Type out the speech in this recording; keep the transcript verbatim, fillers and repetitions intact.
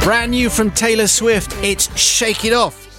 Brand new from Taylor Swift, it's Shake It Off.